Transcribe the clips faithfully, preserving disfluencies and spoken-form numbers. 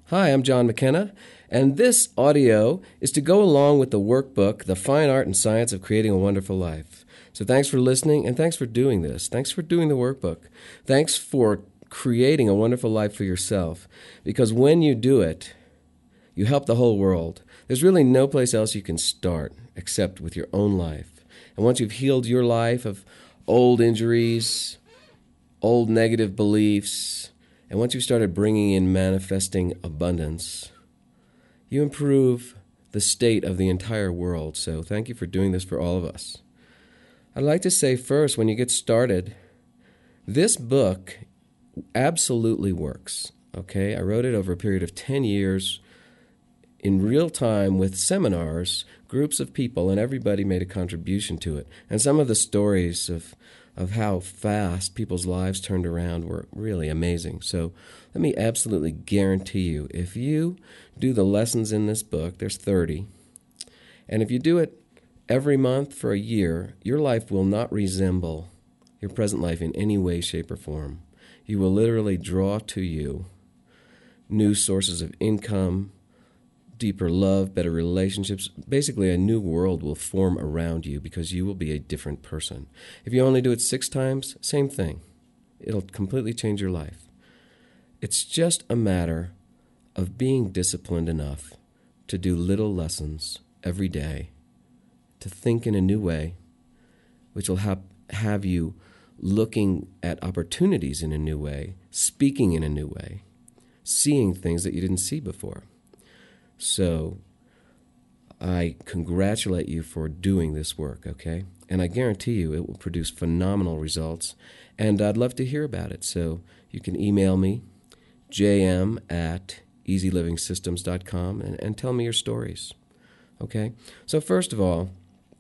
Hi, I'm John McKenna, and this audio is to go along with the workbook, The Fine Art and Science of Creating a Wonderful Life. So thanks for listening, and thanks for doing this. Thanks for doing the workbook. Thanks for creating a wonderful life for yourself, because when you do it, you help the whole world. There's really no place else you can start except with your own life. And once you've healed your life of old injuries, old negative beliefs, and once you started bringing in manifesting abundance, you improve the state of the entire world. So thank you for doing this for all of us. I'd like to say first, when you get started, this book absolutely works. Okay, I wrote it over a period of ten years in real time with seminars, groups of people, and everybody made a contribution to it. And some of the stories of of how fast people's lives turned around were really amazing. So let me absolutely guarantee you, if you do the lessons in this book, there's thirty, and if you do it every month for a year, your life will not resemble your present life in any way, shape, or form. You will literally draw to you new sources of income, deeper love, better relationships. Basically, a new world will form around you because you will be a different person. If you only do it six times, same thing. It'll completely change your life. It's just a matter of being disciplined enough to do little lessons every day, to think in a new way, which will have, have you looking at opportunities in a new way, speaking in a new way, seeing things that you didn't see before. So I congratulate you for doing this work, okay? And I guarantee you it will produce phenomenal results, and I'd love to hear about it. So you can email me, j m at easy living systems dot com, and, and tell me your stories, okay? So first of all,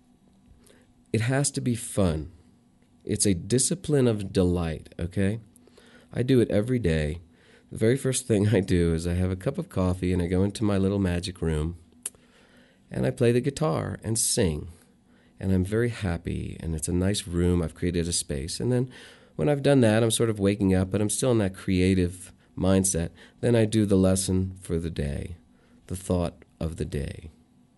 it has to be fun. It's a discipline of delight, okay? I do it every day. The very first thing I do is I have a cup of coffee and I go into my little magic room and I play the guitar and sing. And I'm very happy, and it's a nice room. I've created a space. And then when I've done that, I'm sort of waking up, but I'm still in that creative mindset. Then I do the lesson for the day, the thought of the day.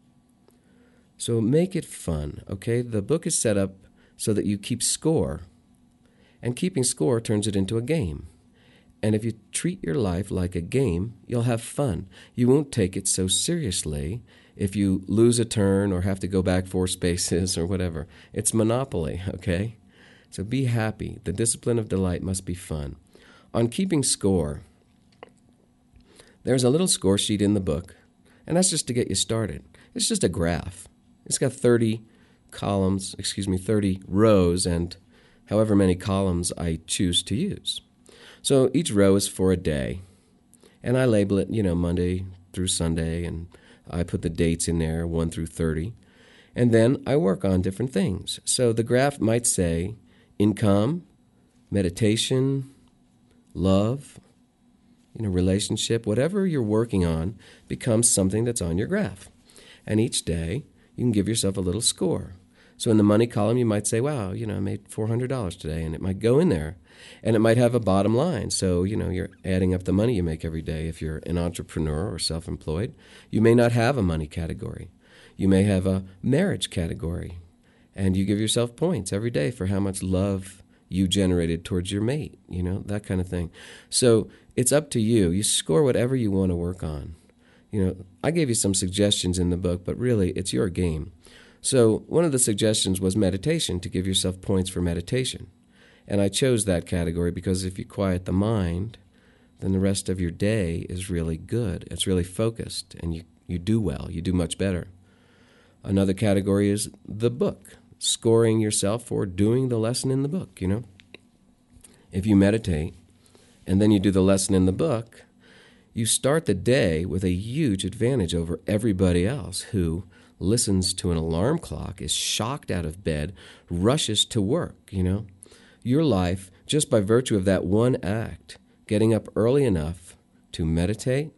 So make it fun, okay? The book is set up so that you keep score, and keeping score turns it into a game. And if you treat your life like a game, you'll have fun. You won't take it so seriously if you lose a turn or have to go back four spaces or whatever. It's Monopoly, okay? So be happy. The discipline of delight must be fun. On keeping score, there's a little score sheet in the book, and that's just to get you started. It's just a graph. It's got thirty columns, excuse me, thirty rows, and however many columns I choose to use. So each row is for a day, and I label it, you know, Monday through Sunday, and I put the dates in there, one through thirty, and then I work on different things. So the graph might say income, meditation, love, you know, relationship, whatever you're working on becomes something that's on your graph. And each day you can give yourself a little score. So in the money column, you might say, wow, you know, I made four hundred dollars today, and it might go in there. And it might have a bottom line. So, you know, you're adding up the money you make every day. If you're an entrepreneur or self-employed, you may not have a money category. You may have a marriage category. And you give yourself points every day for how much love you generated towards your mate, you know, that kind of thing. So it's up to you. You score whatever you want to work on. You know, I gave you some suggestions in the book, but really it's your game. So one of the suggestions was meditation, to give yourself points for meditation. And I chose that category because if you quiet the mind, then the rest of your day is really good. It's really focused, and you, you do well. You do much better. Another category is the book, scoring yourself for doing the lesson in the book, you know. If you meditate, and then you do the lesson in the book, you start the day with a huge advantage over everybody else who listens to an alarm clock, is shocked out of bed, rushes to work, you know. Your life, just by virtue of that one act, getting up early enough to meditate,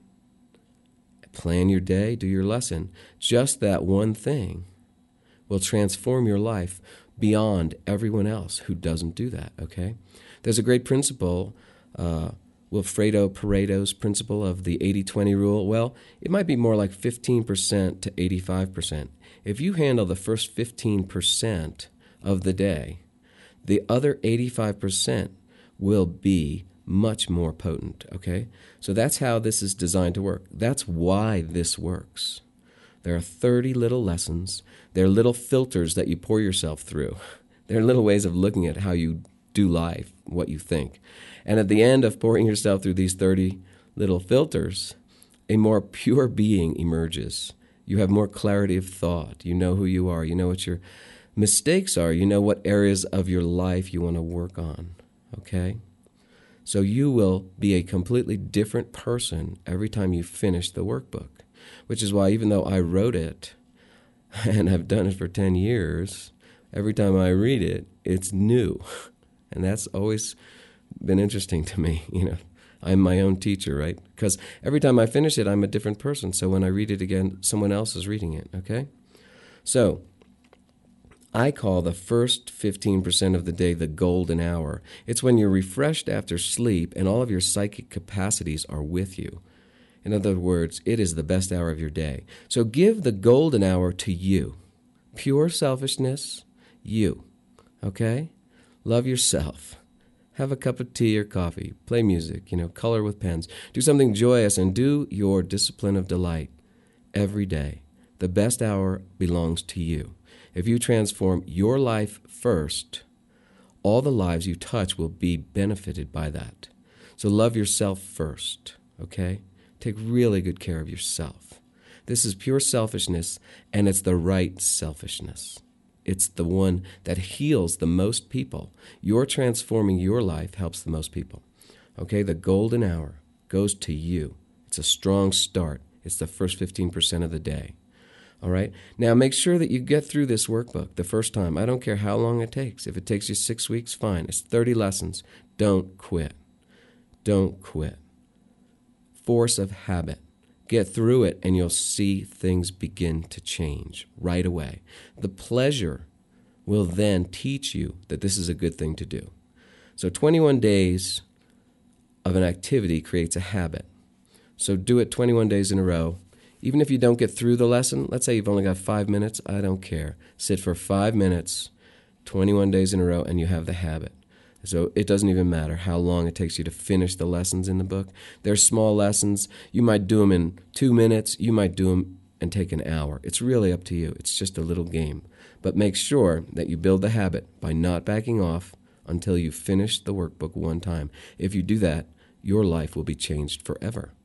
plan your day, do your lesson, just that one thing will transform your life beyond everyone else who doesn't do that, okay? There's a great principle uh, Wilfredo Pareto's principle of the eighty twenty rule? Well, it might be more like fifteen percent to eighty-five percent. If you handle the first fifteen percent of the day, the other eighty-five percent will be much more potent, okay? So that's how this is designed to work. That's why this works. There are thirty little lessons. They're little filters that you pour yourself through. They're little ways of looking at how you do life, what you think. And at the end of pouring yourself through these thirty little filters, a more pure being emerges. You have more clarity of thought. You know who you are. You know what your mistakes are. You know what areas of your life you want to work on, okay? So you will be a completely different person every time you finish the workbook, which is why even though I wrote it and have done it for ten years, every time I read it, it's new. And that's always been interesting to me, you know. I'm my own teacher, right? Because every time I finish it, I'm a different person. So when I read it again, someone else is reading it, okay? So I call the first fifteen percent of the day the golden hour. It's when you're refreshed after sleep and all of your psychic capacities are with you. In other words, it is the best hour of your day. So give the golden hour to you. Pure selfishness, you, okay? Love yourself. Have a cup of tea or coffee. Play music, you know, color with pens. Do something joyous and do your discipline of delight every day. The best hour belongs to you. If you transform your life first, all the lives you touch will be benefited by that. So love yourself first, okay? Take really good care of yourself. This is pure selfishness, and it's the right selfishness. It's the one that heals the most people. Your transforming your life helps the most people. Okay, the golden hour goes to you. It's a strong start. It's the first fifteen percent of the day. All right? Now, make sure that you get through this workbook the first time. I don't care how long it takes. If it takes you six weeks, fine. It's thirty lessons. Don't quit. Don't quit. Force of habit. Get through it, and you'll see things begin to change right away. The pleasure will then teach you that this is a good thing to do. So twenty-one days of an activity creates a habit. So do it twenty-one days in a row. Even if you don't get through the lesson, let's say you've only got five minutes, I don't care. Sit for five minutes, twenty-one days in a row, and you have the habit. So it doesn't even matter how long it takes you to finish the lessons in the book. They're small lessons. You might do them in two minutes. You might do them and take an hour. It's really up to you. It's just a little game. But make sure that you build the habit by not backing off until you finish the workbook one time. If you do that, your life will be changed forever.